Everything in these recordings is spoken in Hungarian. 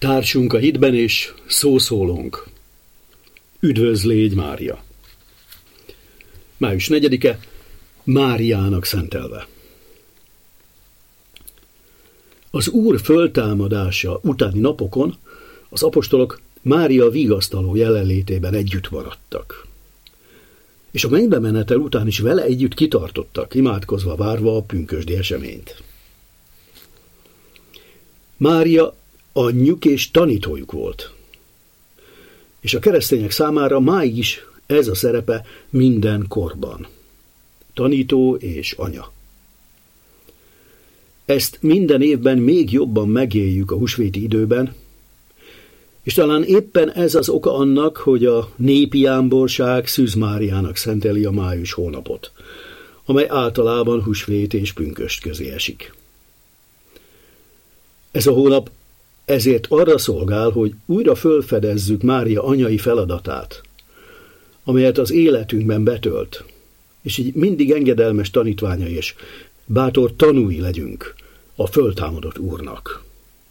Társunk a hitben és szószólónk. Üdvözlégy Mária! Május 4-e, Máriának szentelve. Az Úr föltámadása utáni napokon az apostolok Mária vigasztaló jelenlétében együtt maradtak. És a mennybe menetel után is vele együtt kitartottak, imádkozva várva a pünkösdi eseményt. Mária anyjuk és tanítójuk volt. És a keresztények számára máig is ez a szerepe minden korban. Tanító és anya. Ezt minden évben még jobban megéljük a húsvéti időben, és talán éppen ez az oka annak, hogy a népi jámborság Szűz Máriának szenteli a május hónapot, amely általában húsvét és pünkösd közé esik. Ez a hónap ezért arra szolgál, hogy újra fölfedezzük Mária anyai feladatát, amelyet az életünkben betölt, és így mindig engedelmes tanítványai és bátor tanúi legyünk a föltámadott Úrnak.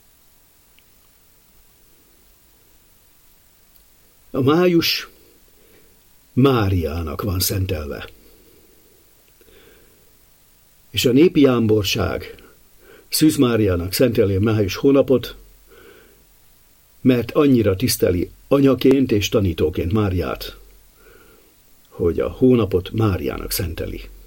A május Máriának van szentelve. És a népi jámborság Szűz Máriának szenteli a május hónapot, mert annyira tiszteli anyaként és tanítóként Máriát, hogy a hónapot Máriának szenteli.